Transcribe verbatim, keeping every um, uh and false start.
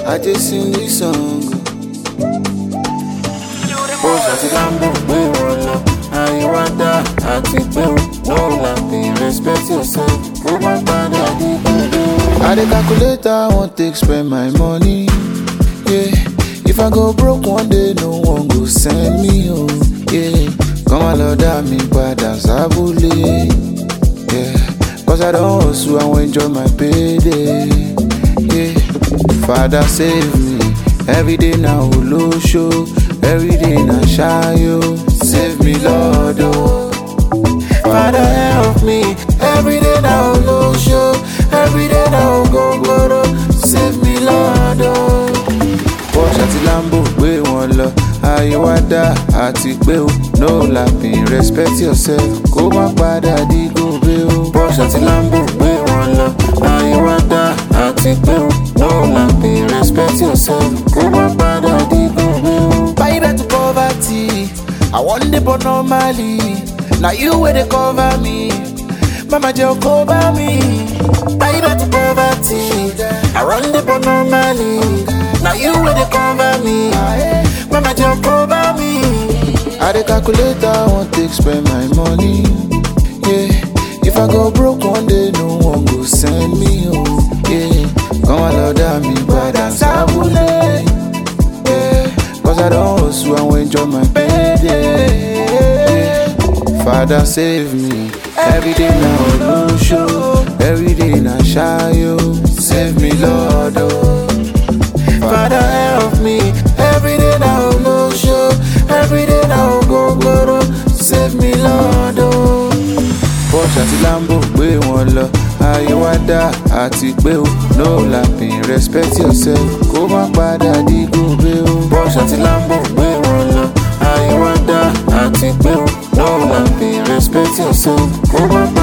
I just sing this song. Porsche àti Lambo gbé wọn lọ. Àyíwádà àti pẹ̀rù no laughing, respect yourself. Ó má padà di gbogbo. I dey calculate how I wan take spend my money. Yeah, if I go broke one day, no one go send me home. Yeah, come on, Lord, me padà sábúlé. Yeah, cause I don't hustle, I wan enjoy my payday. Yeah, Father save me. Every day now low show, every day now shayo. Save me, Lord, oh. Father help me. Every day now low show, every day now go go go. Save me, Lord, oh. Porsche àti Lambo gbé wọn lọ. Àyíwádà àti pé o no laughing, respect yourself. Kó má padà di gòbé o. Porsche àti Lambo gbé wọn lọ. Àyíwádà àti pé o no laughing, respect yourself. Kó má padà di gòbé o. Buy back to poverty, I want the but normally. Now you where they cover me, Mama Joe cover me. Buy back to poverty, I run the but normally. Now you where they cover me, Mama Joe cover me. I dey calculate how I want to spend my money. Yeah, if I go broke one day, no one go send me home. Yeah, come on, Lord, me padà sábúlé. Yeah, cause I don't hustle, I wan enjoy my payday. Yeah, Father save me. Every day now no show, every day now shayo. Save me, Lord, oh. Father help me. Every day now no show, every day now go go go. Save me, Lord, oh. Porsche àti Lambo gbé wọn lọ. Àyíwádà àti pé o no laughing, respect yourself. Kó má padà di gòbé o. Porsche àti Lambo gbé wọn lọ. Àyíwádà àti pé o no laughing, respect yourself. Kó má